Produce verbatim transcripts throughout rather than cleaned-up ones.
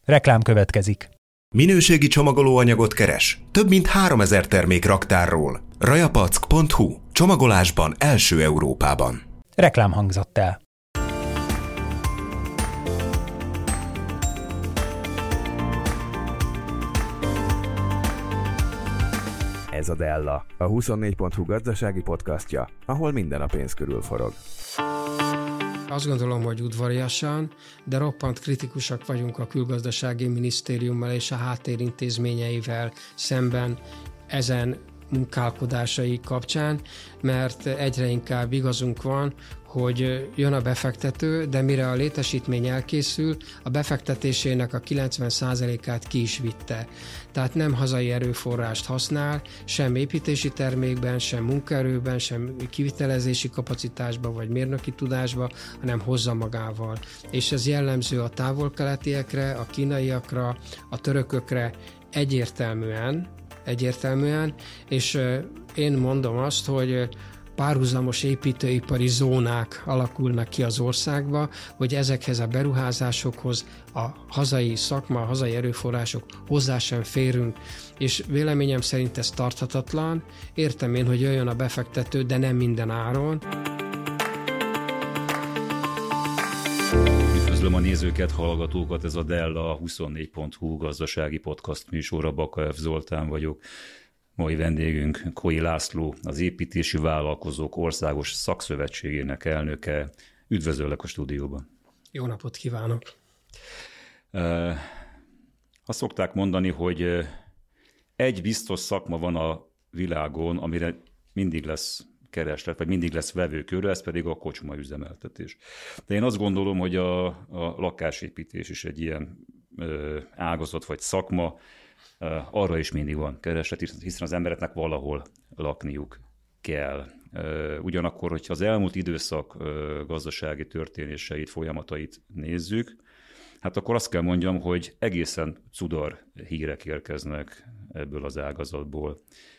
Reklám következik. Minőségi csomagolóanyagot keres? Több mint háromezer termék raktárról. rajapack pont hu. Csomagolásban első Európában. Reklám hangzott el. Ez a Della, a huszonnégy pont hu gazdasági podcastja, ahol minden a pénz körül forog. Azt gondolom, hogy udvariasan, de roppant kritikusak vagyunk a külgazdasági minisztériummal és a háttérintézményeivel szemben ezen munkálkodásai kapcsán, mert egyre inkább igazunk van, hogy jön a befektető, de mire a létesítmény elkészül, a befektetésének a kilencven százalékát ki is vitte. Tehát nem hazai erőforrást használ, sem építési termékben, sem munkaerőben, sem kivitelezési kapacitásban vagy mérnöki tudásban, hanem hozza magával. És ez jellemző a távol-keletiekre, a kínaiakra, a törökökre egyértelműen, egyértelműen, és én mondom azt, hogy párhuzamos építőipari zónák alakulnak ki az országba, hogy ezekhez a beruházásokhoz a hazai szakma, a hazai erőforrások hozzá sem férünk, és véleményem szerint ez tarthatatlan. Értem én, hogy jöjjön a befektető, de nem minden áron. Üdvözlöm a nézőket, hallgatókat, ez a Della, a huszonnégy pont hu gazdasági podcast műsora, Baka F. Zoltán vagyok. Mai vendégünk Koi László, az Építési Vállalkozók Országos Szakszövetségének elnöke. Üdvözöllek a stúdióban. Jó napot kívánok! Azt szokták mondani, hogy egy biztos szakma van a világon, amire mindig lesz kereslet, vagy mindig lesz vevőkör, ez pedig a kocsma üzemeltetés. De én azt gondolom, hogy a, a lakásépítés is egy ilyen ágazat vagy szakma, arra is mindig van kereslet, hiszen az embereknek valahol lakniuk kell. Ugyanakkor, hogyha az elmúlt időszak gazdasági történéseit, folyamatait nézzük, hát akkor azt kell mondjam, hogy egészen cudar hírek érkeznek ebből az ágazatból.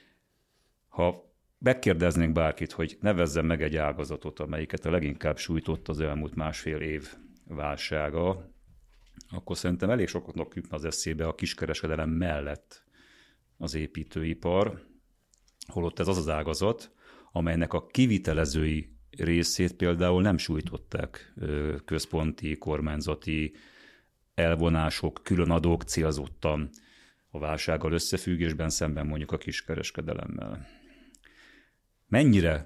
Ha megkérdeznénk bárkit, hogy nevezzen meg egy ágazatot, amelyiket a leginkább sújtott az elmúlt másfél év válsága, akkor szerintem elég sokatnak jutna az eszébe a kiskereskedelem mellett az építőipar, holott ez az az ágazat, amelynek a kivitelezői részét például nem sújtották központi, kormányzati elvonások, különadók célzottan a válsággal összefüggésben szemben mondjuk a kiskereskedelemmel. Mennyire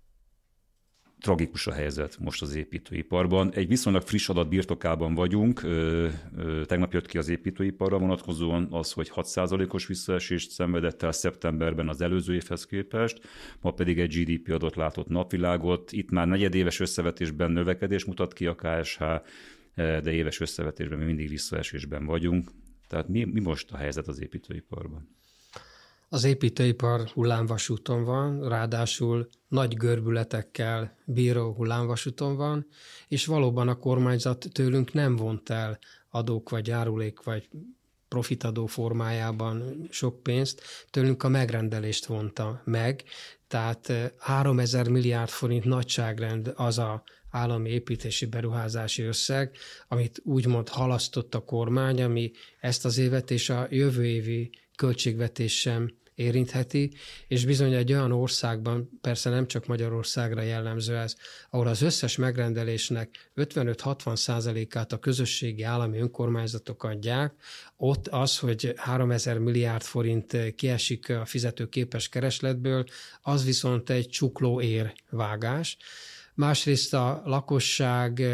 tragikus a helyzet most az építőiparban. Egy viszonylag friss adat birtokában vagyunk. Ö, ö, tegnap jött ki az építőiparra vonatkozóan az, hogy hat százalékos visszaesést szenvedett el szeptemberben az előző évhez képest, ma pedig egy gé dé pé adat látott napvilágot. Itt már negyedéves összevetésben növekedés mutat ki a ká es há, de éves összevetésben mi mindig visszaesésben vagyunk. Tehát mi, mi most a helyzet az építőiparban? Az építőipar hullámvasúton van, ráadásul nagy görbületekkel bíró hullámvasúton van, és valóban a kormányzat tőlünk nem vont el adók vagy járulék vagy profitadó formájában sok pénzt, tőlünk a megrendelést vonta meg, tehát háromezer milliárd forint nagyságrend az a állami építési beruházási összeg, amit úgymond halasztott a kormány, ami ezt az évet és a jövő évi költségvetés sem érintheti, és bizony egy olyan országban, persze nem csak Magyarországra jellemző ez, ahol az összes megrendelésnek ötvenöt-hatvan százalékát a közösségi állami önkormányzatok adják, ott az, hogy háromezer milliárd forint kiesik a fizetőképes keresletből, az viszont egy csukló érvágás. Másrészt a lakosság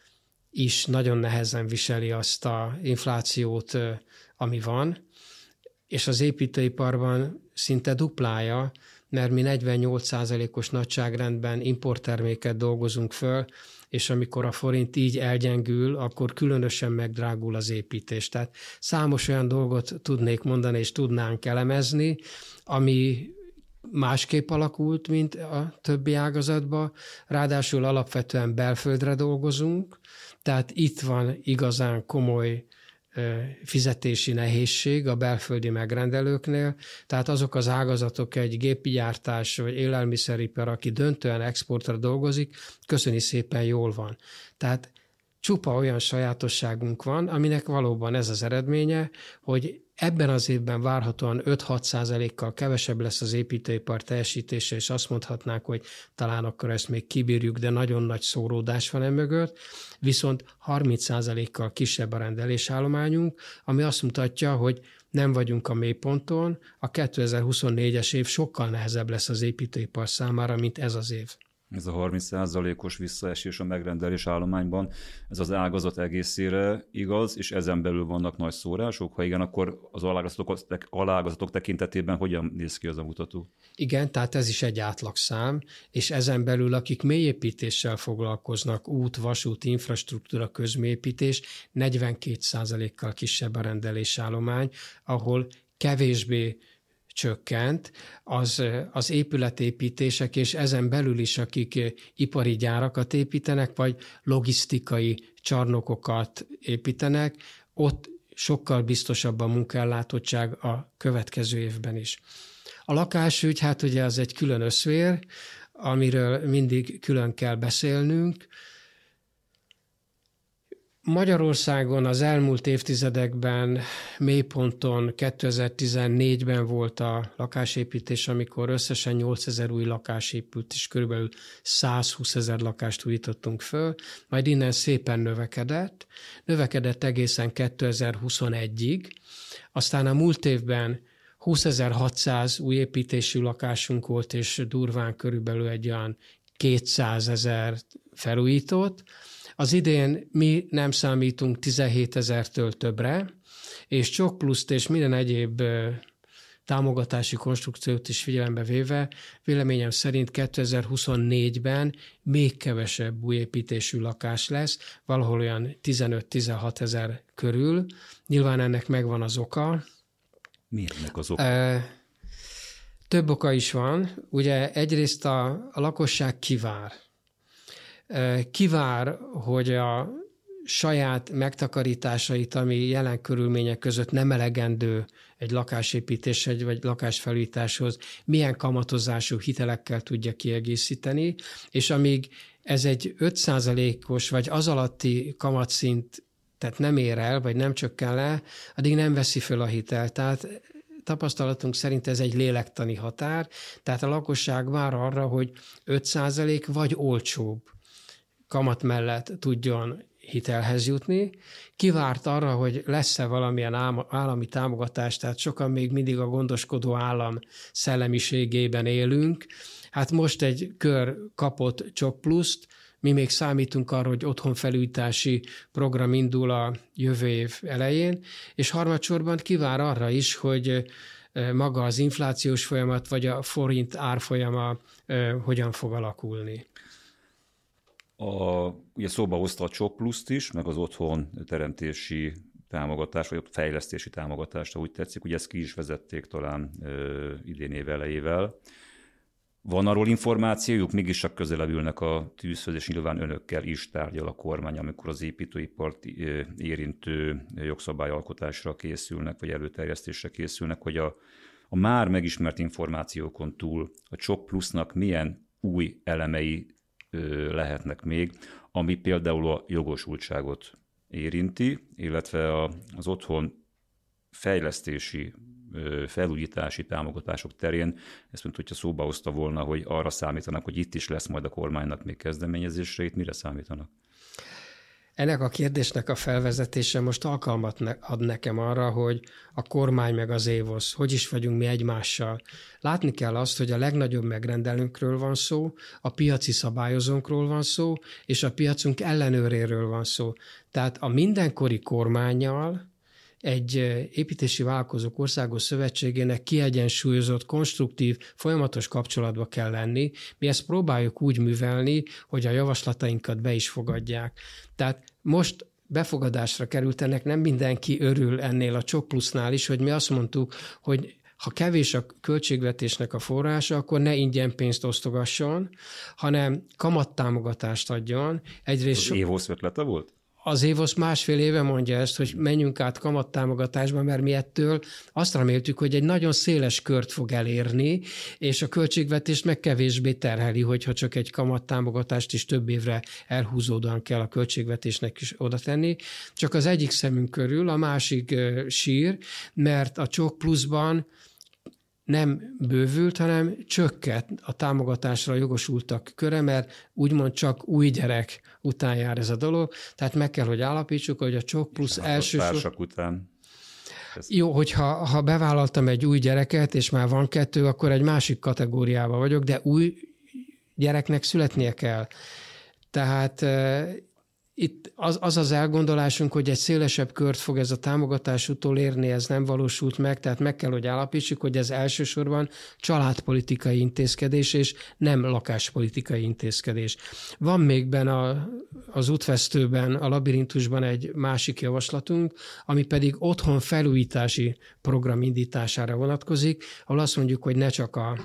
is nagyon nehezen viseli azt a inflációt, ami van, és az építőiparban szinte duplája, mert mi negyvennyolc százalékos nagyságrendben importterméket dolgozunk föl, és amikor a forint így elgyengül, akkor különösen megdrágul az építés. Tehát számos olyan dolgot tudnék mondani, és tudnánk elemezni, ami másképp alakult, mint a többi ágazatban. Ráadásul alapvetően belföldre dolgozunk, tehát itt van igazán komoly fizetési nehézség a belföldi megrendelőknél, tehát azok az ágazatok, egy gépi gyártás vagy élelmiszeripar, aki döntően exportra dolgozik, köszöni szépen jól van. Tehát csupa olyan sajátosságunk van, aminek valóban ez az eredménye, hogy ebben az évben várhatóan öt-hat százalékkal kevesebb lesz az építőipar teljesítése, és azt mondhatnánk, hogy talán akkor ezt még kibírjuk, de nagyon nagy szóródás van emögött, viszont harminc százalékkal kisebb a rendelésállományunk, ami azt mutatja, hogy nem vagyunk a mélyponton, a kétezer-huszonnégyes év sokkal nehezebb lesz az építőipar számára, mint ez az év. Ez a harminc százalékos visszaesés a megrendelés állományban, ez az ágazat egészére igaz, és ezen belül vannak nagy szórások? Ha igen, akkor az alágazatok, alágazatok tekintetében hogyan néz ki az a mutató? Igen, tehát ez is egy átlagszám, és ezen belül, akik mélyépítéssel foglalkoznak, út, vasút, infrastruktúra, közmélyépítés, negyvenkét százalékkal kisebb a rendelésállomány, ahol kevésbé csökkent, az, az épületépítések, és ezen belül is, akik ipari gyárakat építenek, vagy logisztikai csarnokokat építenek, ott sokkal biztosabb a munkaellátottság a következő évben is. A lakásügy, hát ugye az egy külön összvér, amiről mindig külön kell beszélnünk. Magyarországon az elmúlt évtizedekben mélyponton kétezer-tizennégyben volt a lakásépítés, amikor összesen nyolcezer új lakás épült, és körülbelül százhúszezer lakást újítottunk föl, majd innen szépen növekedett, növekedett egészen kétezer-huszonegyig, aztán a múlt évben húszezer-hatszáz új építésű lakásunk volt, és durván körülbelül egy olyan kétszázezer felújított. Az idén mi nem számítunk tizenhétezertől többre, és Csok Pluszt és minden egyéb támogatási konstrukciót is figyelembe véve, véleményem szerint kétezer-huszonnégyben még kevesebb új építésű lakás lesz, valahol olyan tizenöt-tizenhat ezer körül. Nyilván ennek megvan az oka. Miért ennek az oka? Több oka is van. Ugye egyrészt a, a lakosság kivár. Kivár, hogy a saját megtakarításait, ami jelen körülmények között nem elegendő egy lakásépítés vagy lakásfelújításhoz, milyen kamatozású hitelekkel tudja kiegészíteni, és amíg ez egy öt százalékos vagy az alatti kamatszint, tehát nem ér el, vagy nem csökken le, addig nem veszi föl a hitelt. Tehát tapasztalatunk szerint ez egy lélektani határ, tehát a lakosság vár arra, hogy öt százalék vagy olcsóbb kamat mellett tudjon hitelhez jutni. Kivárt arra, hogy lesz-e valamilyen állami támogatás, tehát sokan még mindig a gondoskodó állam szellemiségében élünk. Hát most egy kör kapott Csok Pluszt, mi még számítunk arra, hogy otthonfelújítási program indul a jövő év elején, és harmadsorban kivár arra is, hogy maga az inflációs folyamat, vagy a forint árfolyama hogyan fog alakulni. A, ugye szóba hozta a Csok Pluszt is, meg az otthon teremtési támogatás, vagy fejlesztési támogatást, ahogy tetszik. Ugye ezt ki is vezették talán ö, idén év elejével. Van arról információjuk, mégis csak közelebb ülnek a tűzhöz, és nyilván önökkel is tárgyal a kormány, amikor az építőipart érintő jogszabályalkotásra készülnek, vagy előterjesztésre készülnek, hogy a, a már megismert információkon túl a Csok Plusznak milyen új elemei lehetnek még, ami például a jogosultságot érinti, illetve a, az otthon fejlesztési, felújítási támogatások terén, ezt mint hogyha szóba hozta volna, hogy arra számítanak, hogy itt is lesz majd a kormánynak még kezdeményezésre, itt mire számítanak? Ennek a kérdésnek a felvezetése most alkalmat ad nekem arra, hogy a kormány meg az évosz, hogy is vagyunk mi egymással. Látni kell azt, hogy a legnagyobb megrendelőnkről van szó, a piaci szabályozónkról van szó, és a piacunk ellenőréről van szó. Tehát a mindenkori kormánnyal egy építési vállalkozók országos szövetségének kiegyensúlyozott, konstruktív, folyamatos kapcsolatba kell lenni. Mi ezt próbáljuk úgy művelni, hogy a javaslatainkat be is fogadják. Tehát most befogadásra került, ennek nem mindenki örül ennél a Csok Plusznál is, hogy mi azt mondtuk, hogy ha kevés a költségvetésnek a forrása, akkor ne ingyen pénzt osztogasson, hanem kamattámogatást adjon. Egyrészt az évosz ötlete volt? az évosz másfél éve mondja ezt, hogy menjünk át kamattámogatásba, mert mi ettől azt reméltük, hogy egy nagyon széles kört fog elérni, és a költségvetést meg kevésbé terheli, hogyha csak egy kamattámogatást is több évre elhúzódóan kell a költségvetésnek is oda tenni. Csak az egyik szemünk körül, a másik sír, mert a Csok Pluszban nem bővült, hanem csökkent a támogatásra jogosultak köre, mert úgymond csak új gyerek után jár ez a dolog. Tehát meg kell, hogy állapítsuk, hogy a Csok Plusz elsősorban... Társak után. Ez... Jó, hogyha ha bevállaltam egy új gyereket, és már van kettő, akkor egy másik kategóriában vagyok, de új gyereknek születnie kell. Tehát itt az, az az elgondolásunk, hogy egy szélesebb kört fog ez a támogatás utolérni, ez nem valósult meg, tehát meg kell, hogy állapítsuk, hogy ez elsősorban családpolitikai intézkedés, és nem lakáspolitikai intézkedés. Van még benne a, az útvesztőben, a labirintusban egy másik javaslatunk, ami pedig otthon felújítási program indítására vonatkozik, ahol azt mondjuk, hogy ne csak a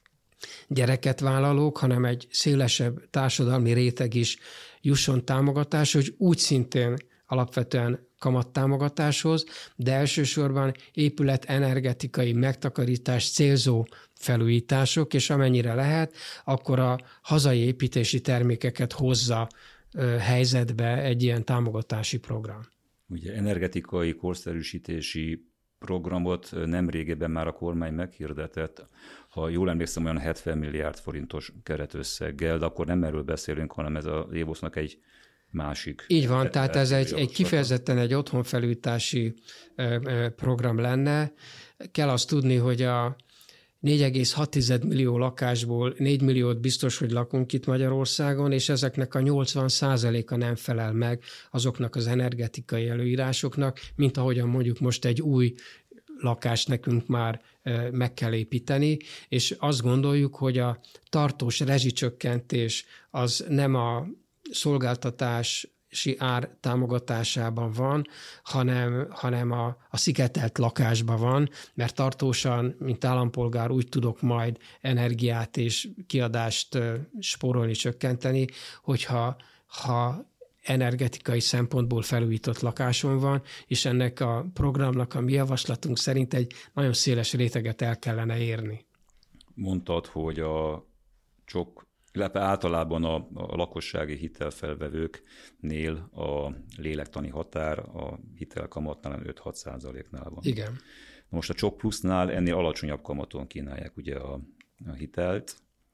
gyereket vállalók, hanem egy szélesebb társadalmi réteg is jusson támogatás, hogy úgy szintén alapvetően kamattámogatáshoz, de elsősorban épület energetikai megtakarítás célzó felújítások, és amennyire lehet, akkor a hazai építési termékeket hozza helyzetbe egy ilyen támogatási program. Ugye energetikai korszerűsítési programot nem régebben már a kormány meghirdetett, ha jól emlékszem, olyan hetven milliárd forintos keretösszeggel, de akkor nem erről beszélünk, hanem ez az évosznak egy másik. Így van, e- tehát ez egy, egy kifejezetten egy otthonfelújítási program lenne. Kell azt tudni, hogy a négy egész hat millió lakásból négy milliót biztos, hogy lakunk itt Magyarországon, és ezeknek a nyolcvan százaléka nem felel meg azoknak az energetikai előírásoknak, mint ahogyan mondjuk most egy új lakást nekünk már meg kell építeni, és azt gondoljuk, hogy a tartós rezsicsökkentés az nem a szolgáltatás ár támogatásában van, hanem, hanem a, a szigetelt lakásban van, mert tartósan, mint állampolgár úgy tudok majd energiát és kiadást spórolni, csökkenteni, hogyha ha energetikai szempontból felújított lakáson van, és ennek a programnak a mi javaslatunk szerint egy nagyon széles réteget el kellene érni. Mondtad, hogy a Csok, illetve általában a, a lakossági hitelfelvevőknél a lélektani határ a hitelkamatnál öt-hat százaléknál van. Igen. Most a Csok Plusznál ennél alacsonyabb kamaton kínálják ugye a, a hitelt.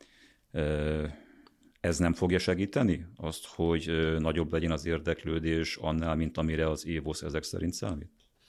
Ez nem fogja segíteni azt, hogy nagyobb legyen az érdeklődés annál, mint amire az évosz ezek szerint számít?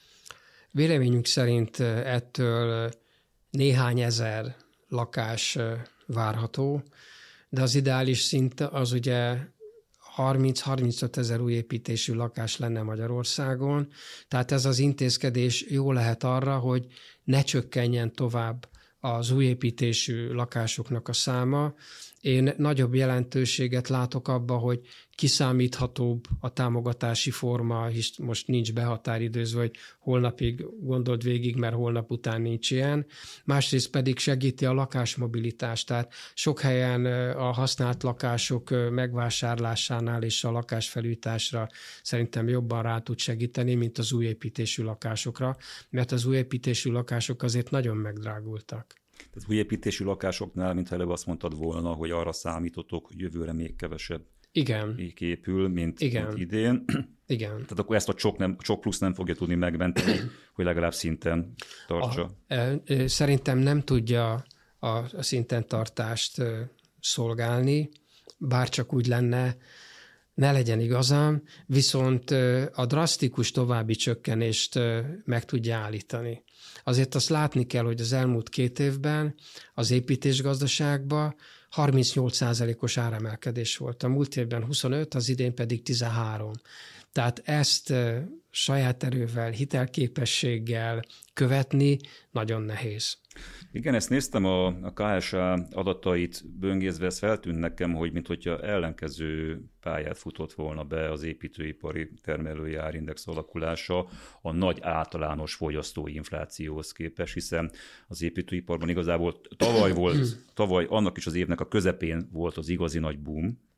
Véleményünk szerint ettől néhány ezer lakás várható, de az ideális szint az ugye harminc-harmincöt ezer új építésű lakás lenne Magyarországon, tehát ez az intézkedés jó lehet arra, hogy ne csökkenjen tovább az új építésű lakásoknak a száma. Én nagyobb jelentőséget látok abba, hogy kiszámíthatóbb a támogatási forma, hisz most nincs behatáridőzve, hogy holnapig gondold végig, mert holnap után nincs ilyen. Másrészt pedig segíti a lakásmobilitást, tehát sok helyen a használt lakások megvásárlásánál és a lakásfelújításra szerintem jobban rá tud segíteni, mint az új építésű lakásokra, mert az új építésű lakások azért nagyon megdrágultak. Tehát új építésű lakásoknál, mint előbb azt mondtad volna, hogy arra számítotok, hogy jövőre még kevesebb Igen. épül, mint, Igen. mint idén. Igen. Tehát akkor ezt a Csok, nem, Csok Plusz nem fogja tudni megmenteni, hogy legalább szinten tartsa. A, szerintem nem tudja a, a szinten tartást szolgálni, bár csak úgy lenne, ne legyen igazam, viszont a drasztikus további csökkenést meg tudja állítani. Azért azt látni kell, hogy az elmúlt két évben az építésgazdaságban harmincnyolc százalékos áremelkedés volt. A múlt évben huszonöt, az idén pedig tizenhárom. Tehát ezt saját erővel, hitelképességgel követni nagyon nehéz. Igen, ezt néztem a, a ká es á adatait böngészve, ez feltűnt nekem, hogy minthogyha ellenkező pályát futott volna be az építőipari termelői árindex alakulása a nagy általános fogyasztói inflációhoz képest, hiszen az építőiparban igazából tavaly volt, tavaly annak is az évnek a közepén volt az igazi nagy boom,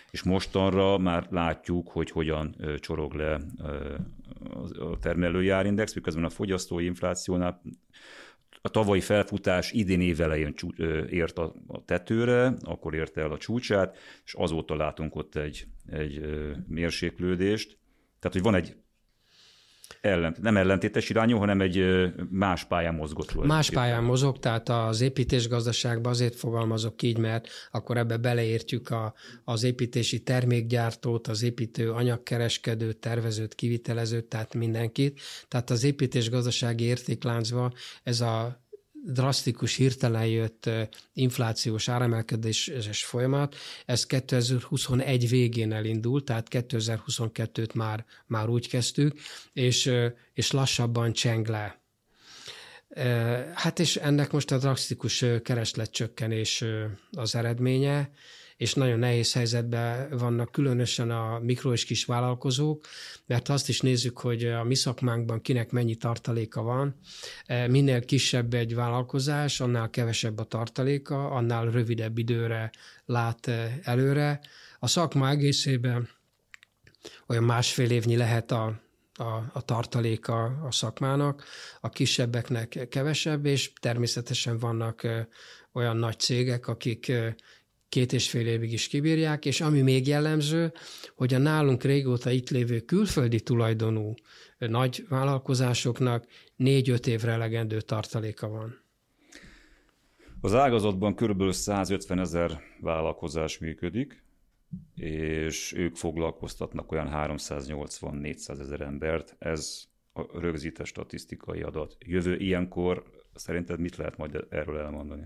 és mostanra már látjuk, hogy hogyan csorog le a termelői árindex, miközben a fogyasztói inflációnál a tavalyi felfutás idén év elején ért a tetőre, akkor érte el a csúcsát, és azóta látunk ott egy, egy mérséklődést. Tehát, hogy van egy ellent, nem ellentétes irányú, hanem egy más pályán mozgott. Más pályán mozog, tehát az építésgazdaságban azért fogalmazok így, mert akkor ebbe beleértjük a, az építési termékgyártót, az építő anyagkereskedőt, tervezőt, kivitelezőt, tehát mindenkit. Tehát az építésgazdasági értékláncban ez a drasztikus, hirtelen jött inflációs áremelkedéses folyamat, ez kétezer-huszonegy végén elindult, tehát kétezer-huszonkettőt már, már úgy kezdtük, és, és lassabban cseng le. Hát és ennek most a drasztikus keresletcsökkenés az eredménye, és nagyon nehéz helyzetben vannak különösen a mikro- és kis vállalkozók, mert azt is nézzük, hogy a mi szakmánkban kinek mennyi tartaléka van. Minél kisebb egy vállalkozás, annál kevesebb a tartaléka, annál rövidebb időre lát előre. A szakma egészében olyan másfél évnyi lehet a A, a tartaléka a szakmának, a kisebbeknek kevesebb, és természetesen vannak olyan nagy cégek, akik két és fél évig is kibírják, és ami még jellemző, hogy a nálunk régóta itt lévő külföldi tulajdonú nagy vállalkozásoknak négy-öt évre elegendő tartaléka van. Az ágazatban kb. százötven ezer vállalkozás működik, és ők foglalkoztatnak olyan háromszáznyolcvan-négyszáz ezer embert. Ez a rögzített statisztikai adat. Jövő ilyenkor szerinted mit lehet majd erről elmondani?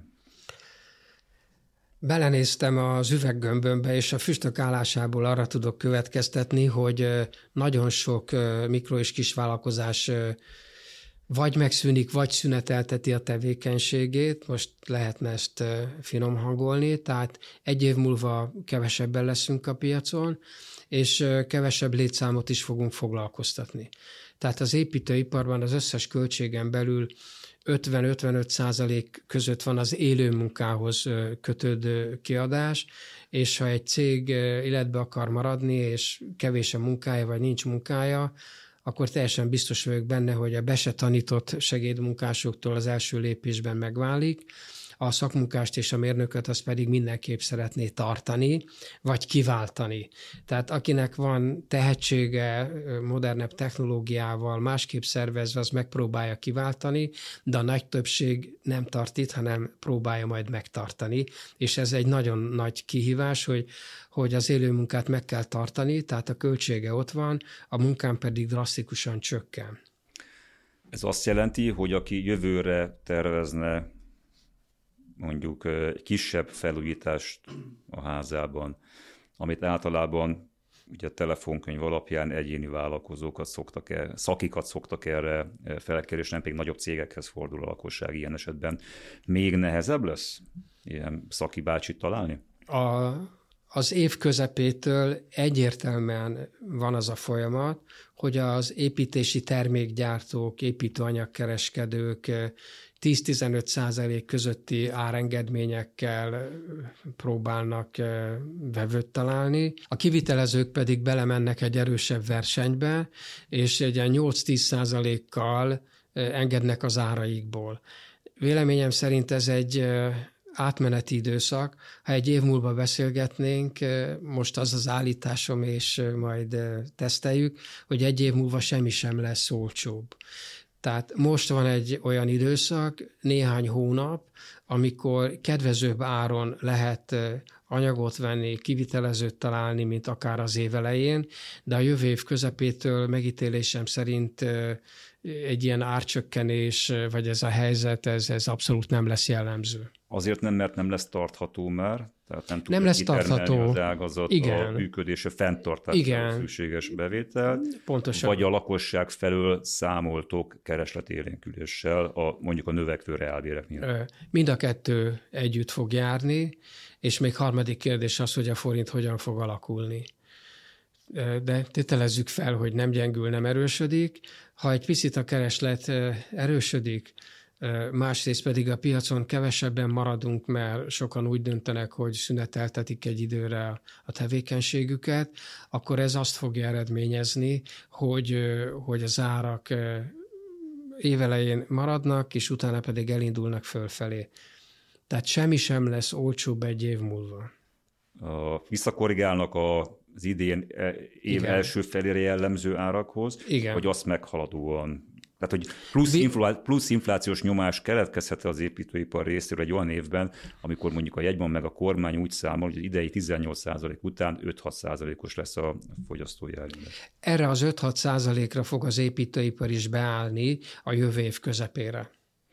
Belenéztem az üveggömbömbe, és a füstök állásából arra tudok következtetni, hogy nagyon sok mikro- és kisvállalkozás vagy megszűnik, vagy szünetelteti a tevékenységét, most lehetne ezt finom hangolni, tehát egy év múlva kevesebben leszünk a piacon, és kevesebb létszámot is fogunk foglalkoztatni. Tehát az építőiparban az összes költségen belül ötven-ötvenöt százalék között van az élő munkához kötődő kiadás, és ha egy cég életbe akar maradni, és kevés a munkája, vagy nincs munkája, akkor teljesen biztos vagyok benne, hogy a be se tanított segédmunkásoktól az első lépésben megválik, a szakmunkást és a mérnököt azt pedig mindenképp szeretné tartani, vagy kiváltani. Tehát akinek van tehetsége, modernebb technológiával, másképp szervezve, az megpróbálja kiváltani, de a nagy többség nem tart itt, hanem próbálja majd megtartani. És ez egy nagyon nagy kihívás, hogy, hogy az élő munkát meg kell tartani, tehát a költsége ott van, a munkán pedig drasztikusan csökken. Ez azt jelenti, hogy aki jövőre tervezne mondjuk egy kisebb felújítást a házában, amit általában ugye a telefonkönyv alapján egyéni vállalkozókat szoktak el, szakikat szoktak erre felkérni, és nem pedig nagyobb cégekhez fordul a lakosság ilyen esetben. Még nehezebb lesz ilyen szaki bácsit találni? A, az év közepétől egyértelműen van az a folyamat, hogy az építési termékgyártók, építőanyagkereskedők tíz-tizenöt százalék közötti árengedményekkel próbálnak vevőt találni. A kivitelezők pedig belemennek egy erősebb versenybe, és egy nyolc-tíz százalékkal engednek az áraikból. Véleményem szerint ez egy átmeneti időszak. Ha egy év múlva beszélgetnénk, most az az állításom, és majd teszteljük, hogy egy év múlva semmi sem lesz olcsóbb. Tehát most van egy olyan időszak, néhány hónap, amikor kedvezőbb áron lehet anyagot venni, kivitelezőt találni, mint akár az év elején, de a jövő év közepétől megítélésem szerint egy ilyen árcsökkenés, vagy ez a helyzet, ez, ez abszolút nem lesz jellemző. Azért nem, mert nem lesz tartható már, tehát nem tudja nem lesz tartható. Az ágazat Igen. a működése fenntartására szükséges bevételt, pontosan. Vagy a lakosság felől számoltok keresletélénküléssel a, mondjuk a növekvő reálbérek miatt. Mind a kettő együtt fog járni, és még harmadik kérdés az, hogy a forint hogyan fog alakulni. De tételezzük fel, hogy nem gyengül, nem erősödik. Ha egy picit a kereslet erősödik, másrészt pedig a piacon kevesebben maradunk, mert sokan úgy döntenek, hogy szüneteltetik egy időre a tevékenységüket, akkor ez azt fogja eredményezni, hogy, hogy az árak évelején maradnak, és utána pedig elindulnak fölfelé. Tehát semmi sem lesz olcsóbb egy év múlva. A, visszakorrigálnak az idén év Igen. első felére jellemző árakhoz, Igen. vagy azt meghaladóan. Tehát, hogy plusz, influ- plusz inflációs nyomás keletkezhet az építőipar részéről egy olyan évben, amikor mondjuk a jegybank meg a kormány úgy számol, hogy az idei tizennyolc százalék után öt-hat százalékos lesz a fogyasztói árindex. Erre az öt-hat százalékra fog az építőipar is beállni a jövő év közepére.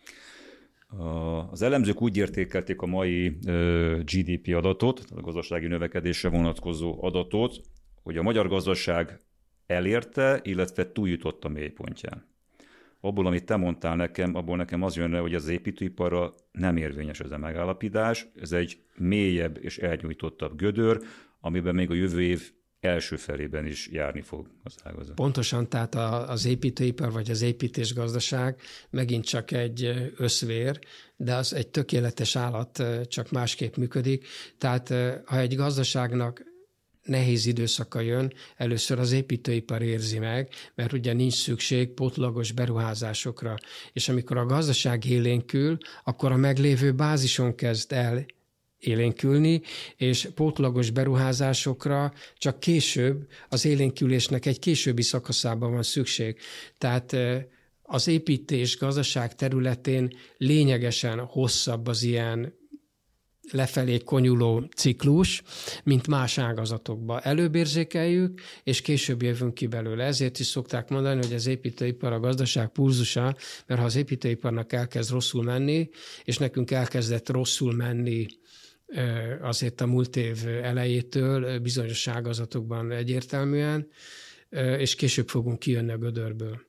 Az elemzők úgy értékelték a mai gé dé pé adatot, a gazdasági növekedésre vonatkozó adatot, hogy a magyar gazdaság elérte, illetve túljutott a mélypontján. Abból, amit te mondtál nekem, abból nekem az jön le, hogy az építőiparra nem érvényes ez a megállapítás. Ez egy mélyebb és elnyújtottabb gödör, amiben még a jövő év első felében is járni fog az ágazat. Pontosan, tehát az építőipar vagy az építésgazdaság megint csak egy összvér, de az egy tökéletes állat, csak másképp működik. Tehát ha egy gazdaságnak nehéz időszaka jön, először az építőipar érzi meg, mert ugye nincs szükség pótlagos beruházásokra. És amikor a gazdaság élénkül, akkor a meglévő bázison kezd el élénkülni, és pótlagos beruházásokra csak később, az élénkülésnek egy későbbi szakaszában van szükség. Tehát az építés gazdaság területén lényegesen hosszabb az ilyen lefelé konyuló ciklus, mint más ágazatokban. Előbb érzékeljük, és később jövünk ki belőle. Ezért is szokták mondani, hogy az építőipar a gazdaság pulzusa, mert ha az építőiparnak elkezd rosszul menni, és nekünk elkezdett rosszul menni azért a múlt év elejétől, bizonyos ágazatokban egyértelműen, és később fogunk kijönni a gödörből.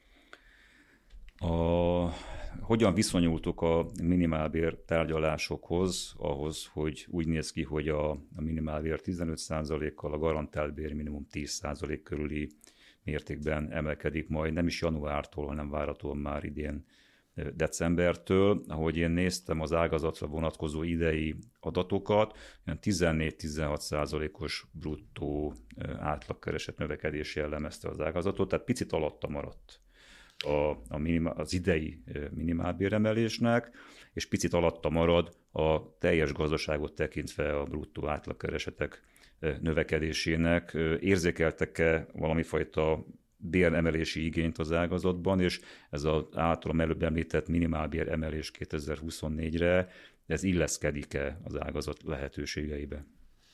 A... Hogyan viszonyultok a minimálbér tárgyalásokhoz, ahhoz, hogy úgy néz ki, hogy a, a minimálbér tizenöt százalékkal, a garantált bérminimum tíz százalék körüli mértékben emelkedik majd, nem is januártól, hanem várhatóan már idén decembertől. Ahogy én néztem az ágazatra vonatkozó idei adatokat, tizennégy-tizenhat százalékos bruttó átlagkereset növekedés jellemezte az ágazatot, tehát picit alatta maradt A, a minimál, az idei minimálbéremelésnek, és picit alatta marad a teljes gazdaságot tekintve a bruttó átlagkeresetek növekedésének. Érzékeltek-e valami fajta béremelési igényt az ágazatban, és ez az általam előbb említett minimálbér emelés kétezer-huszonnégyre, ez illeszkedik-e az ágazat lehetőségeibe?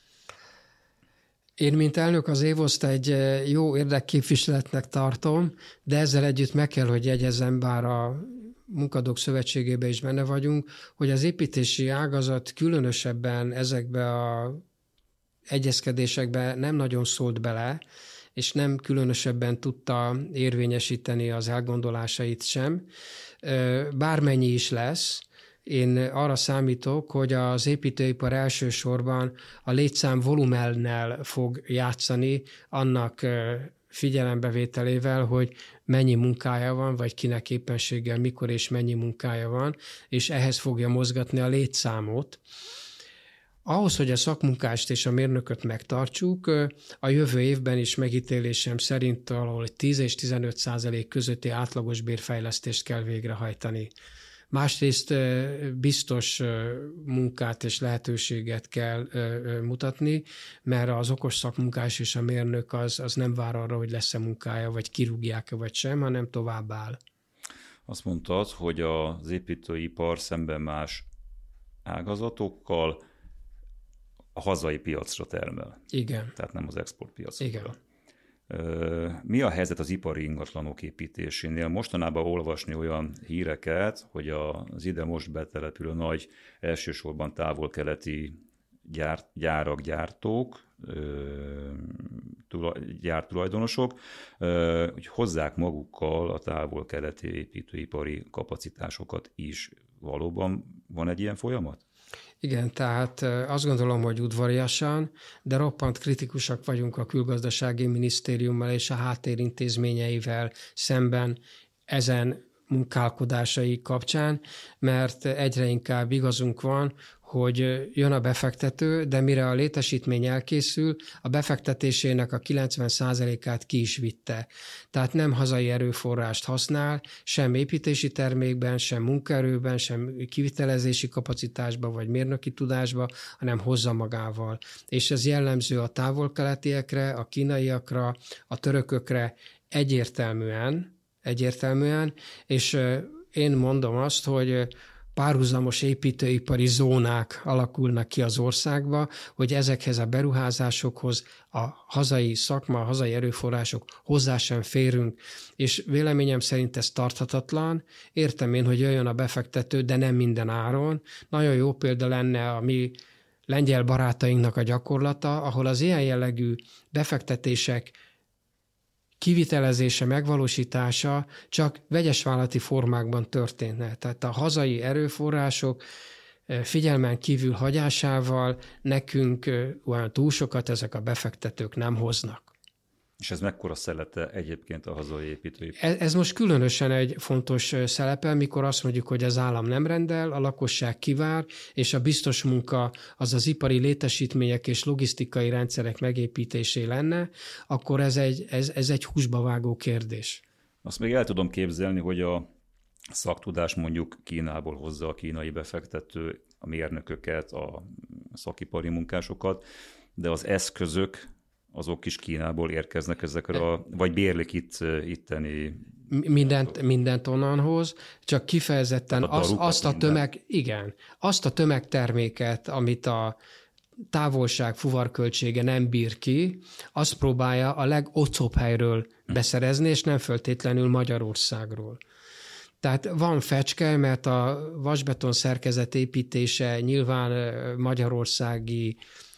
Én, mint elnök az évoszt egy jó érdekképviseletnek tartom, de ezzel együtt meg kell, hogy jegyezzem, bár a Munkadók Szövetségében is benne vagyunk, hogy az építési ágazat különösebben ezekbe a egyezkedésekbe nem nagyon szólt bele, és nem különösebben tudta érvényesíteni az elgondolásait sem. Bármennyi is lesz, én arra számítok, hogy az építőipar elsősorban a létszám volumennel fog játszani, annak figyelembevételével, hogy mennyi munkája van, vagy kinek éppenséggel mikor és mennyi munkája van, és ehhez fogja mozgatni a létszámot. Ahhoz, hogy a szakmunkást és a mérnököt megtartsuk, a jövő évben is megítélésem szerint valahol tíz és tizenöt százalék közötti átlagos bérfejlesztést kell végrehajtani. Másrészt biztos munkát és lehetőséget kell mutatni, mert az okos szakmunkás és a mérnök az, az nem vár arra, hogy lesz-e munkája, vagy kirúgják-e, vagy sem, hanem tovább áll. Azt mondtad, hogy az építőipar szemben más ágazatokkal a hazai piacra termel. Igen. Tehát nem az exportpiacra. Igen. Mi a helyzet az ipari ingatlanok építésénél? Mostanában olvasni olyan híreket, hogy az ide most betelepülő nagy, elsősorban távol-keleti gyár, gyárak, gyártók, gyártulajdonosok, hogy hozzák magukkal a távol-keleti építőipari kapacitásokat is. Valóban van egy ilyen folyamat? Igen, tehát azt gondolom, hogy udvariasan, de roppant kritikusak vagyunk a külgazdasági minisztériummal és a háttérintézményeivel szemben ezen munkálkodásai kapcsán, mert egyre inkább igazunk van, hogy jön a befektető, de mire a létesítmény elkészül, a befektetésének a kilencven százalékát ki is vitte. Tehát nem hazai erőforrást használ, sem építési termékben, sem munkaerőben, sem kivitelezési kapacitásban vagy mérnöki tudásban, hanem hozza magával. És ez jellemző a távol-keletiekre, a kínaiakra, a törökökre egyértelműen, egyértelműen, és én mondom azt, hogy párhuzamos építőipari zónák alakulnak ki az országba, hogy ezekhez a beruházásokhoz a hazai szakma, a hazai erőforrások hozzá sem férünk, és véleményem szerint ez tarthatatlan. Értem én, hogy jöjjön a befektető, de nem minden áron. Nagyon jó példa lenne a mi lengyel barátainknak a gyakorlata, ahol az ilyen jellegű befektetések kivitelezése, megvalósítása csak vegyesvállalati formákban történne. Tehát a hazai erőforrások figyelmen kívül hagyásával nekünk olyan túl sokat ezek a befektetők nem hoznak. És ez mekkora szelete egyébként a hazai építőipar? Ez, ez most különösen egy fontos szerepe, mikor azt mondjuk, hogy az állam nem rendel, a lakosság kivár, és a biztos munka az az ipari létesítmények és logisztikai rendszerek megépítésé lenne, akkor ez egy, ez, ez egy húsba vágó kérdés. Azt még el tudom képzelni, hogy a szaktudás mondjuk Kínából hozza a kínai befektető, a mérnököket, a szakipari munkásokat, de az eszközök azok is Kínából érkeznek ezekre, a, vagy bérlik itt itteni... Mindent, mindent onnan hoz, csak kifejezetten a az, azt a tömeg, igen, azt a tömegterméket, amit a távolság fuvarköltsége nem bír ki, azt próbálja a legocóbb helyről beszerezni, és nem feltétlenül Magyarországról. Tehát van fecske, mert a vasbeton szerkezet építése nyilván magyarországi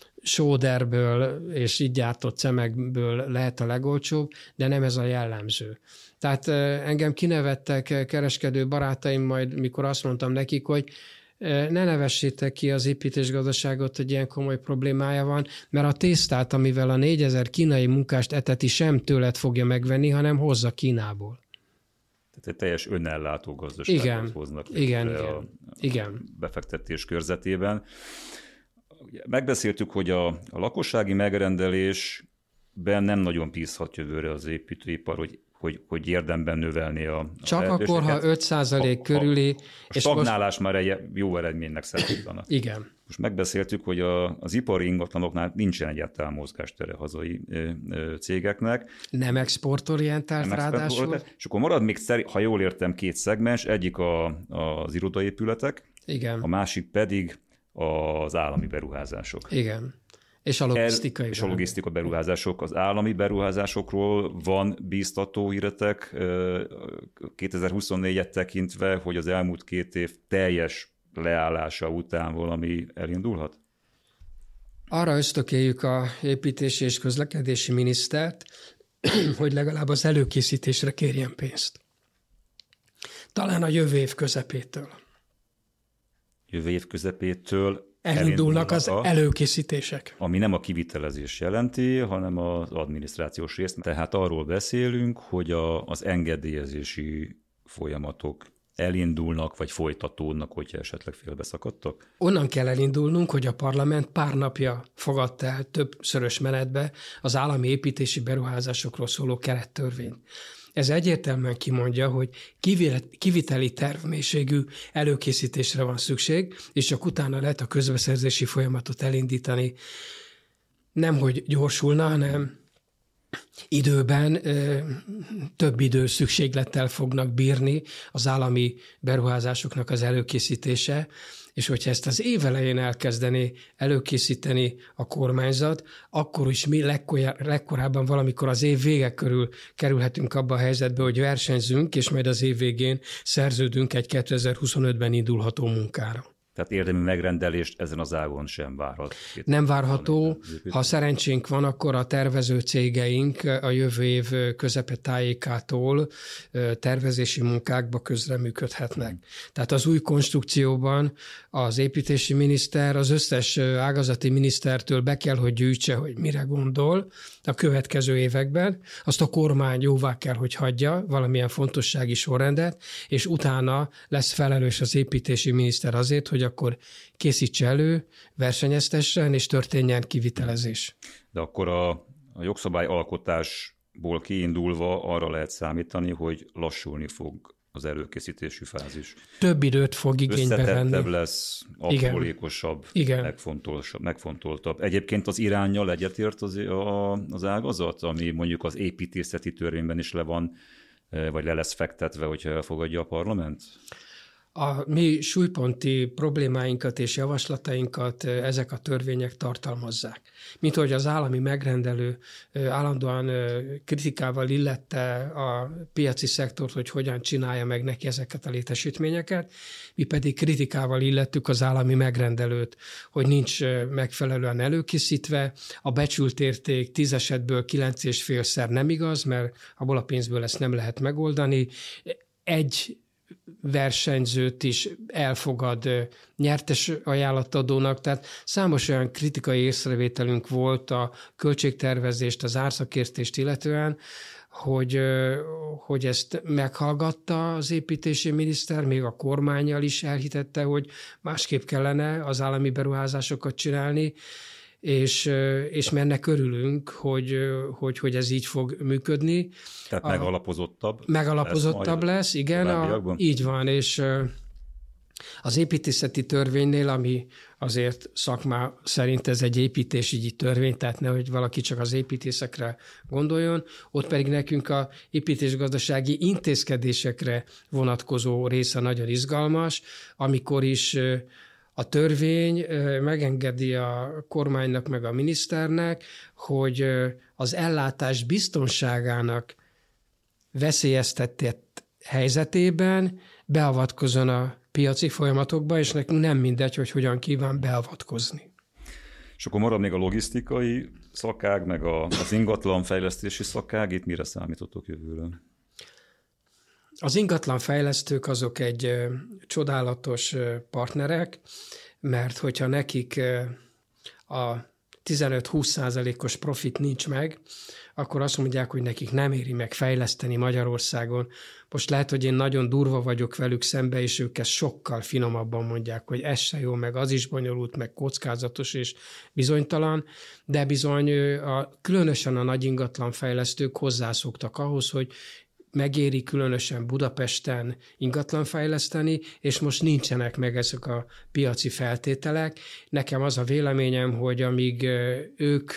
sóderből és így gyártott cemegből lehet a legolcsóbb, de nem ez a jellemző. Tehát engem kinevettek kereskedő barátaim majd, mikor azt mondtam nekik, hogy ne nevessétek ki az építésgazdaságot, hogy ilyen komoly problémája van, mert a tésztát, amivel a négyezer kínai munkást eteti, sem tőled fogja megvenni, hanem hozza Kínából. Tehát egy teljes önellátó gazdaságot igen, hoznak igen, a igen, igen. befektetés körzetében. Megbeszéltük, hogy a, a lakossági megrendelésben nem nagyon bízhat jövőre az építőipar, hogy, hogy, hogy érdemben növelni a, a Csak akkor, ha öt százalék körüli... A stagnálás most... már egy jó eredménynek számítanak. Igen. Most megbeszéltük, hogy a, az ipari ingatlanoknál nincsen egyáltalán mozgástere hazai ö, ö, cégeknek. Nem exportorientált nem ráadásul. És akkor marad még, ha jól értem, két szegmens, egyik a, az irodaépületek, igen. A másik pedig az állami beruházások. Igen. És a logisztikai. És a logisztika beruházások. Az állami beruházásokról van bíztató híretek kétezer-huszonnégyet tekintve, hogy az elmúlt két év teljes leállása után valami elindulhat? Arra ösztökéljük a építési és közlekedési minisztert, hogy legalább az előkészítésre kérjen pénzt. Talán a jövő év közepétől. Jövő év közepétől elindulnak az a, előkészítések. Ami nem a kivitelezés jelenti, hanem az adminisztrációs részt. Tehát arról beszélünk, hogy a, az engedélyezési folyamatok elindulnak, vagy folytatódnak, hogyha esetleg félbeszakadtak? Onnan kell elindulnunk, hogy a parlament pár napja fogadta el többszörös menetbe az állami építési beruházásokról szóló kerettörvényt. Ez egyértelműen kimondja, hogy kiviteli tervmélységű előkészítésre van szükség, és csak utána lehet a közbeszerzési folyamatot elindítani. Nem, hogy gyorsulna, hanem időben ö, több idő szükséglettel fognak bírni az állami beruházásoknak az előkészítése, és hogyha ezt az év elején elkezdené előkészíteni a kormányzat, akkor is mi legkorábban valamikor az év vége körül kerülhetünk abba a helyzetbe, hogy versenyzünk, és majd az év végén szerződünk egy kétezer-huszonötben indulható munkára. Tehát érdemi megrendelést ezen az ágon sem várhat. Nem várható. Ha szerencsénk van, akkor a tervező cégeink a jövő év közepe tájékától tervezési munkákba közreműködhetnek. Tehát az új konstrukcióban az építési miniszter az összes ágazati minisztertől be kell, hogy gyűjtse, hogy mire gondol a következő években. Azt a kormány jóvá kell, hogy hagyja valamilyen fontossági sorrendet, és utána lesz felelős az építési miniszter azért, hogy akkor készítse elő, versenyeztessen, és történjen kivitelezés. De akkor a, a jogszabály alkotásból kiindulva arra lehet számítani, hogy lassulni fog az előkészítési fázis. Több időt fog igénybe venni. Összetettebb lesz, aprólékosabb, megfontoltabb, megfontoltabb. Egyébként az iránnyal egyetért az, a, az ágazat, ami mondjuk az építészeti törvényben is le van, vagy le lesz fektetve, hogyha elfogadja a parlament? A mi súlyponti problémáinkat és javaslatainkat ezek a törvények tartalmazzák. Mint hogy az állami megrendelő állandóan kritikával illette a piaci szektort, hogy hogyan csinálja meg neki ezeket a létesítményeket, mi pedig kritikával illettük az állami megrendelőt, hogy nincs megfelelően előkészítve, a becsült érték tíz esetből kilenc és félszer nem igaz, mert abból a pénzből ezt nem lehet megoldani. Egy versenyzőt is elfogad nyertes ajánlatadónak, tehát számos olyan kritikai észrevételünk volt a költségtervezést, az árszakértést illetően, hogy, hogy ezt meghallgatta az építési miniszter, még a kormánnyal is elhitette, hogy másképp kellene az állami beruházásokat csinálni, és, és mennek örülünk, hogy, hogy, hogy ez így fog működni. Tehát a, megalapozottabb. Megalapozottabb lesz, lesz igen, a, így van, és az építészeti törvénynél, ami azért szakmá szerint ez egy építésügyi törvény, tehát nehogy valaki csak az építészekre gondoljon, ott pedig nekünk a építésgazdasági intézkedésekre vonatkozó része nagyon izgalmas, amikor is a törvény megengedi a kormánynak meg a miniszternek, hogy az ellátás biztonságának veszélyeztetett helyzetében beavatkozzon a piaci folyamatokba, és nekünk nem mindegy, hogy hogyan kíván beavatkozni. És akkor marad még a logisztikai szakág, meg a, az ingatlanfejlesztési szakág, itt mire számítottok jövőre? Az ingatlanfejlesztők azok egy ö, csodálatos ö, partnerek, mert hogyha nekik ö, a tizenöt-húsz százalékos profit nincs meg, akkor azt mondják, hogy nekik nem éri meg fejleszteni Magyarországon. Most lehet, hogy én nagyon durva vagyok velük szembe, és ők ezt sokkal finomabban mondják, hogy ez se jó, meg az is bonyolult, meg kockázatos és bizonytalan, de bizony a, különösen a nagy ingatlanfejlesztők hozzászoktak ahhoz, hogy megéri különösen Budapesten ingatlan fejleszteni, és most nincsenek meg ezek a piaci feltételek. Nekem az a véleményem, hogy amíg ők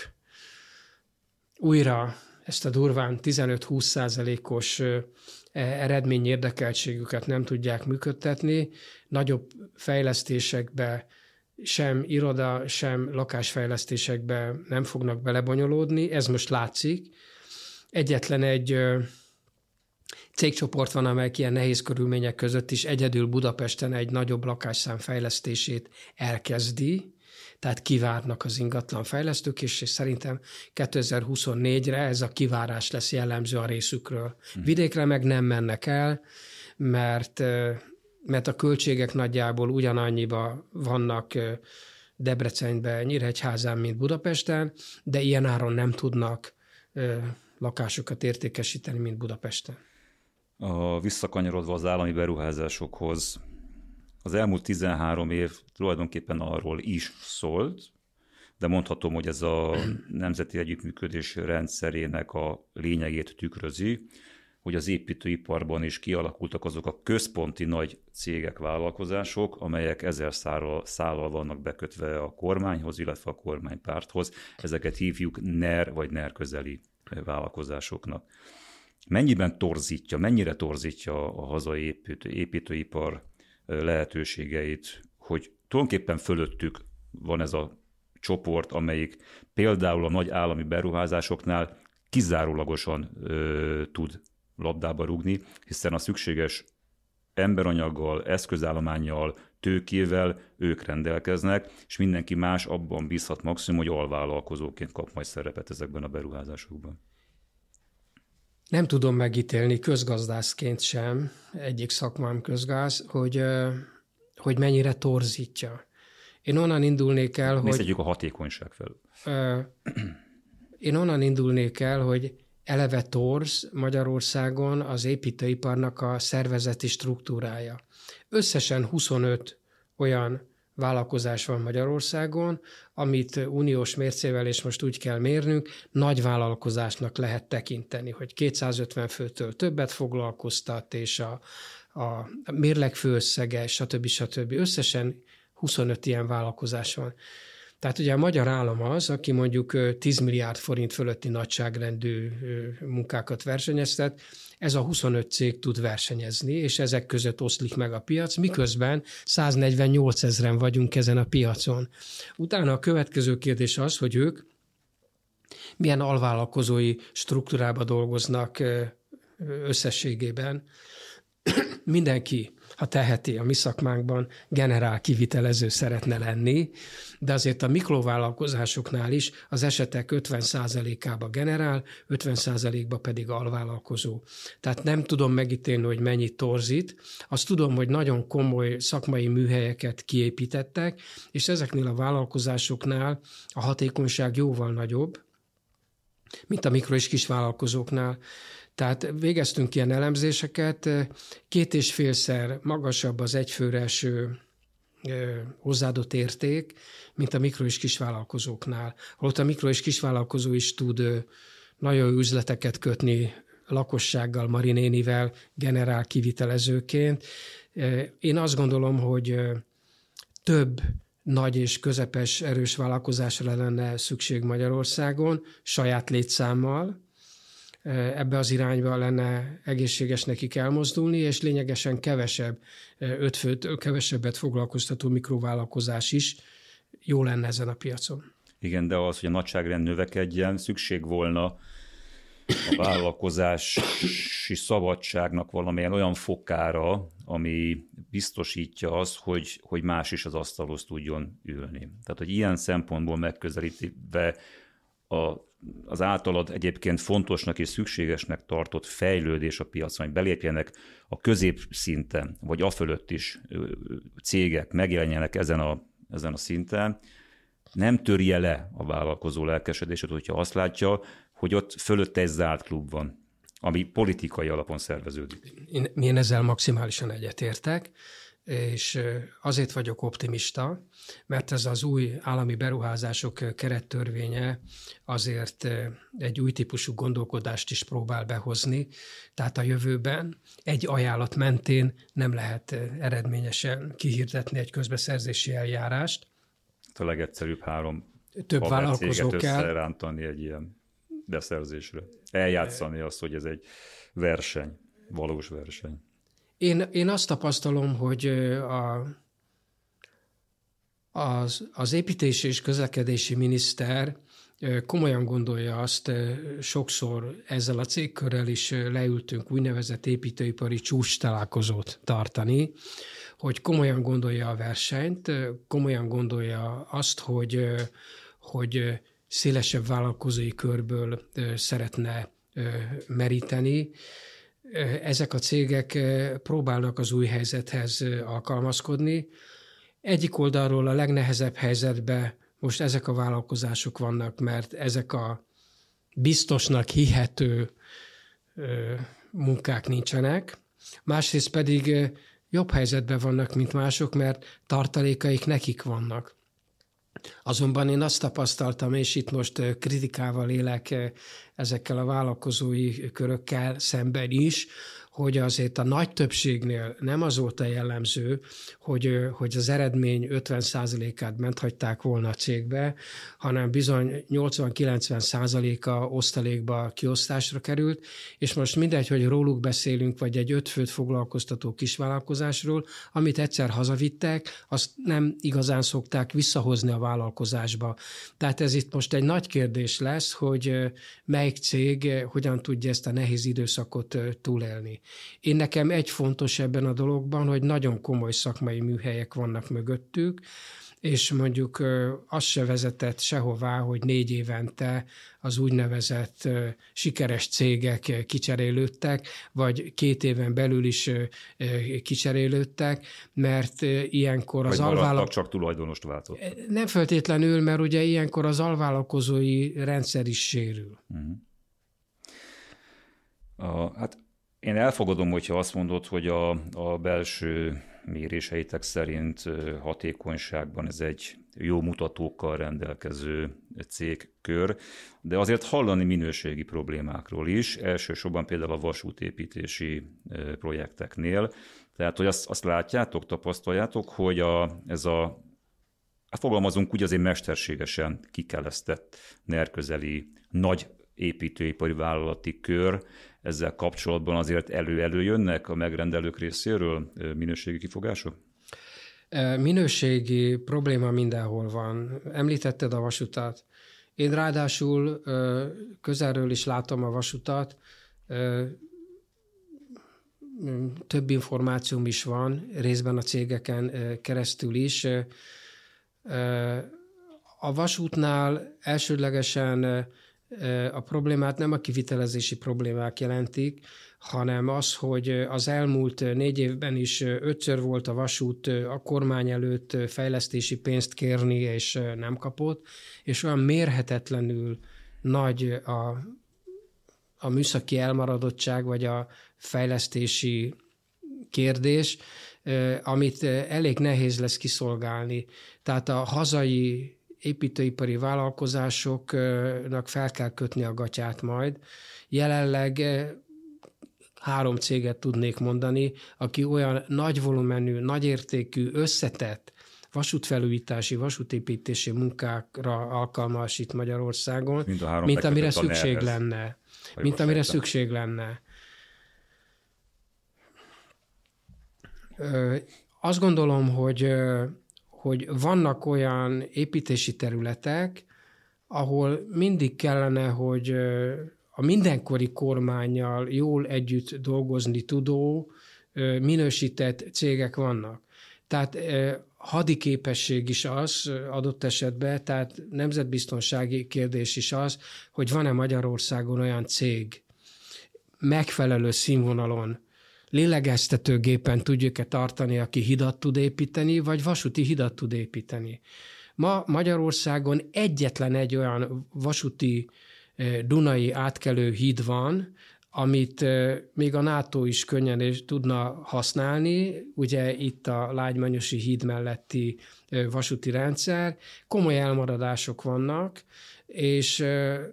újra ezt a durván tizenöt-húsz százalékos eredmény érdekeltségüket nem tudják működtetni, nagyobb fejlesztésekbe, sem iroda, sem lakásfejlesztésekbe nem fognak belebonyolódni, ez most látszik. Egyetlen egy cégcsoport van, amely ilyen nehéz körülmények között is egyedül Budapesten egy nagyobb lakásszám fejlesztését elkezdi, tehát kivárnak az ingatlanfejlesztők, és szerintem kétezer-huszonnégyre ez a kivárás lesz jellemző a részükről. Vidékre meg nem mennek el, mert, mert a költségek nagyjából ugyanannyiba vannak Debrecenben, Nyíregyházán, mint Budapesten, de ilyen áron nem tudnak lakásokat értékesíteni, mint Budapesten. A visszakanyarodva az állami beruházásokhoz, az elmúlt tizenhárom év tulajdonképpen arról is szólt, de mondhatom, hogy ez a nemzeti együttműködés rendszerének a lényegét tükrözi, hogy az építőiparban is kialakultak azok a központi nagy cégek, vállalkozások, amelyek ezer szállal, szállal vannak bekötve a kormányhoz, illetve a kormánypárthoz. Ezeket hívjuk NER vagy NER közeli vállalkozásoknak. Mennyiben torzítja, mennyire torzítja a hazai építő, építőipar lehetőségeit, hogy tulajdonképpen fölöttük van ez a csoport, amelyik például a nagy állami beruházásoknál kizárólagosan ö, tud labdába rúgni, hiszen a szükséges emberanyaggal, eszközállománnyal, tőkével ők rendelkeznek, és mindenki más abban bízhat maximum, hogy alvállalkozóként kap majd szerepet ezekben a beruházásokban. Nem tudom megítélni közgazdászként sem, egyik szakmám közgáz, hogy, hogy mennyire torzítja. Én onnan indulnék el, hogy... Nézzük a hatékonyság felől. Én onnan indulnék el, hogy eleve torz Magyarországon az építőiparnak a szervezeti struktúrája. Összesen huszonöt olyan vállalkozás van Magyarországon, amit uniós mércével, és most úgy kell mérnünk, nagy vállalkozásnak lehet tekinteni, hogy kétszázötven főtől többet foglalkoztat, és a, a mérleg főösszege, stb. stb. Összesen huszonöt ilyen vállalkozás van. Tehát ugye a magyar állam az, aki mondjuk tíz milliárd forint fölötti nagyságrendű munkákat versenyeztet, ez a huszonöt cég tud versenyezni, és ezek között oszlik meg a piac, miközben száznegyvennyolc ezren vagyunk ezen a piacon. Utána a következő kérdés az, hogy ők milyen alvállalkozói struktúrába dolgoznak összességében. Mindenki, ha teheti, a mi szakmánkban generál kivitelező szeretne lenni, de azért a mikrovállalkozásoknál is az esetek ötven százalékába generál, ötven százalékba pedig alvállalkozó. Tehát nem tudom megítélni, hogy mennyit torzít. Azt tudom, hogy nagyon komoly szakmai műhelyeket kiépítettek, és ezeknél a vállalkozásoknál a hatékonyság jóval nagyobb, mint a mikro- és kisvállalkozóknál. Tehát végeztünk ilyen elemzéseket, két és félszer magasabb az egyfőre eső hozzáadott érték, mint a mikro- és kisvállalkozóknál. Holott a mikro- és kisvállalkozó is tud nagyon jó üzleteket kötni lakossággal, Marinénivel, generál kivitelezőként. Én azt gondolom, hogy több nagy és közepes erős vállalkozásra lenne szükség Magyarországon, saját létszámmal. Ebbe az irányba lenne egészséges nekik elmozdulni, és lényegesen kevesebb, öt főt, kevesebbet foglalkoztató mikrovállalkozás is jó lenne ezen a piacon. Igen, de az, hogy a nagyságrend növekedjen, szükség volna a vállalkozási szabadságnak valamilyen olyan fokára, ami biztosítja azt, hogy, hogy más is az asztalhoz tudjon ülni. Tehát, hogy ilyen szempontból megközelítve a az általad egyébként fontosnak és szükségesnek tartott fejlődés a piacon, hogy belépjenek a középszinten, vagy afölött is cégek megjelenjenek ezen a, ezen a szinten, nem törje le a vállalkozó lelkesedését, hogyha azt látja, hogy ott fölötte egy zárt klub van, ami politikai alapon szerveződik. Én, én ezzel maximálisan egyetértek, és azért vagyok optimista, mert ez az új állami beruházások kerettörvénye azért egy új típusú gondolkodást is próbál behozni, tehát a jövőben egy ajánlat mentén nem lehet eredményesen kihirdetni egy közbeszerzési eljárást. A legegyszerűbb három több vállalkozó kell összerántani egy ilyen beszerzésre. Eljátszani azt, hogy ez egy verseny, valós verseny. Én, én azt tapasztalom, hogy a, az, az építési és közlekedési miniszter komolyan gondolja azt, sokszor ezzel a cégkörrel is leültünk úgynevezett építőipari csúcs találkozót tartani, hogy komolyan gondolja a versenyt, komolyan gondolja azt, hogy, hogy szélesebb vállalkozói körből szeretne meríteni. Ezek a cégek próbálnak az új helyzethez alkalmazkodni. Egyik oldalról a legnehezebb helyzetben most ezek a vállalkozások vannak, mert ezek a biztosnak hihető munkák nincsenek. Másrészt pedig jobb helyzetben vannak, mint mások, mert tartalékaik nekik vannak. Azonban én azt tapasztaltam, és itt most kritikával élek ezekkel a vállalkozói körökkel szemben is, hogy azért a nagy többségnél nem az volt a jellemző, hogy, hogy az eredmény ötven százalékát bent hagyták volna a cégbe, hanem bizony nyolcvan-kilencven százaléka osztalékba kiosztásra került, és most mindegy, hogy róluk beszélünk, vagy egy öt főt foglalkoztató kisvállalkozásról, amit egyszer hazavittek, azt nem igazán szokták visszahozni a vállalkozásba. Tehát ez itt most egy nagy kérdés lesz, hogy mely melyik cég hogyan tudja ezt a nehéz időszakot túlélni. Én nekem egy fontos ebben a dologban, hogy nagyon komoly szakmai műhelyek vannak mögöttük, és mondjuk az se vezetett sehová, hogy négy évente az úgynevezett sikeres cégek kicserélődtek, vagy két éven belül is kicserélődtek, mert ilyenkor az alvállalkozói... csak tulajdonost váltott. Nem feltétlenül, mert ugye ilyenkor az alvállalkozói rendszer is sérül. Uh-huh. A, hát én elfogadom, hogyha azt mondod, hogy a, a belső méréseitek szerint hatékonyságban ez egy jó mutatókkal rendelkező cégkör, de azért hallani minőségi problémákról is, elsősorban például a vasútépítési projekteknél. Tehát, hogy azt, azt látjátok, tapasztaljátok, hogy a, ez a, hát fogalmazunk úgy, azért mesterségesen kikelesztett nerközeli nagy építőipari vállalati kör, ezzel kapcsolatban azért elő-elő jönnek a megrendelők részéről minőségi kifogások? Minőségi probléma mindenhol van. Említetted a vasutat. Én ráadásul közelről is látom a vasutat. Több információm is van, részben a cégeken keresztül is. A vasútnál elsődlegesen a problémát nem a kivitelezési problémák jelentik, hanem az, hogy az elmúlt négy évben is ötször volt a vasút a kormány előtt fejlesztési pénzt kérni, és nem kapott, és olyan mérhetetlenül nagy a, a műszaki elmaradottság, vagy a fejlesztési kérdés, amit elég nehéz lesz kiszolgálni. Tehát a hazai építőipari vállalkozásoknak fel kell kötni a gatyát majd. Jelenleg három céget tudnék mondani, aki olyan nagy volumenű, nagy értékű, összetett vasútfelújítási, vasútépítési munkákra alkalmasít Magyarországon, mint, mint amire szükség lenne. Mint amire szükség lenne. Azt gondolom, hogy hogy vannak olyan építési területek, ahol mindig kellene, hogy a mindenkori kormánnyal jól együtt dolgozni tudó, minősített cégek vannak. Tehát hadiképesség is az adott esetben, tehát nemzetbiztonsági kérdés is az, hogy van-e Magyarországon olyan cég megfelelő színvonalon, lélegeztetőgépen tudjuk-e tartani, aki hidat tud építeni, vagy vasúti hidat tud építeni. Ma Magyarországon egyetlen egy olyan vasúti dunai átkelő híd van, amit még a NATO is könnyen tudna használni, ugye itt a Lágymányosi híd melletti vasúti rendszer. Komoly elmaradások vannak, és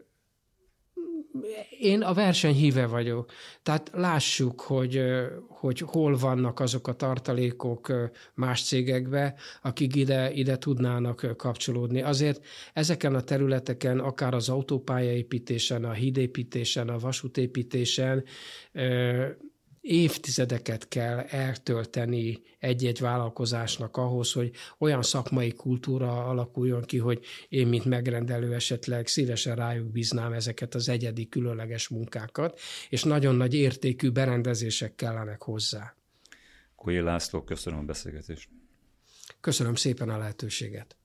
én a verseny híve vagyok. Tehát lássuk, hogy, hogy hol vannak azok a tartalékok más cégekbe, akik ide, ide tudnának kapcsolódni. Azért ezeken a területeken, akár az autópályaépítésen, a hídépítésen, a vasútépítésen évtizedeket kell eltölteni egy-egy vállalkozásnak ahhoz, hogy olyan szakmai kultúra alakuljon ki, hogy én, mint megrendelő esetleg szívesen rájuk bíznám ezeket az egyedi, különleges munkákat, és nagyon nagy értékű berendezések kellenek hozzá. Kólyé László, köszönöm a beszélgetést. Köszönöm szépen a lehetőséget.